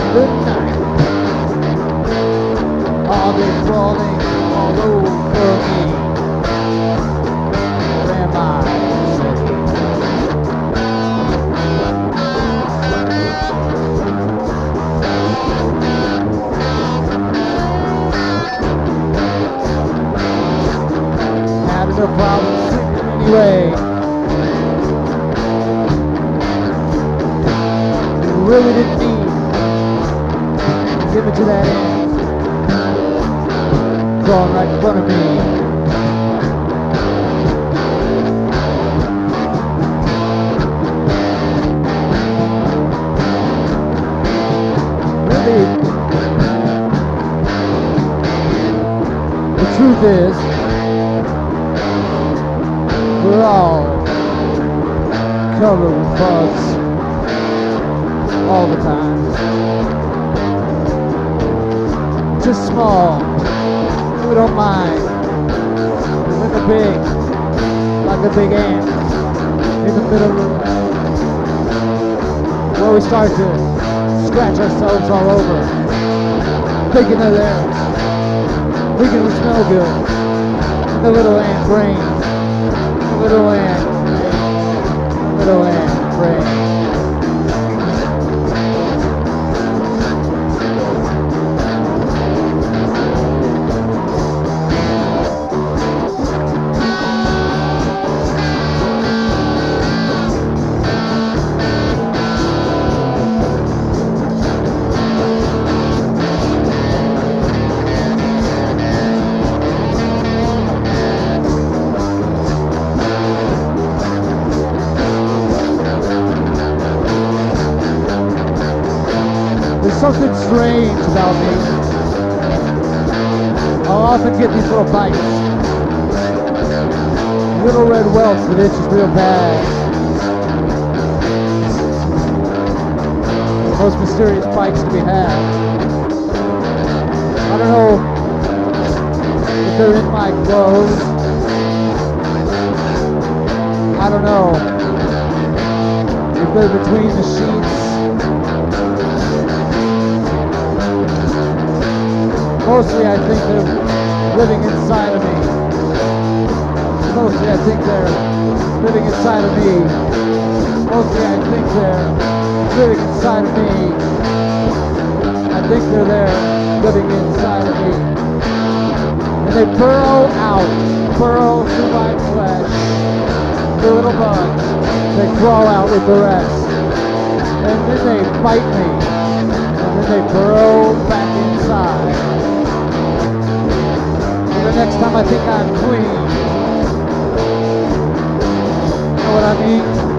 good night. Are they crawling all over me? Or am I safe? Having no problem sleeping anyway. Really didn't need to give it to that end, crawling right in front of me. Really, the truth is, we're all covered with bugs. All the time. Just small. We don't mind. Then the big, like the big ant in the middle of where we start to scratch ourselves all over. Thinking they're there. Thinking we smell good. And the little ant brain. The little ant brain. The little ant brain. Something strange about me. I'll often get these little bites. Little red welts that itches real bad. Most mysterious bites to be had. I don't know if they're in my clothes. I don't know if they're between the sheets. Mostly I think they're living inside of me. Mostly I think they're living inside of me. Mostly I think they're living inside of me. I think they're there living inside of me. And they burrow out, burrow through my flesh. The little bugs, they crawl out with the rest. And then they bite me. And then they burrow back inside. The next time I think I'm clean. You know what I mean?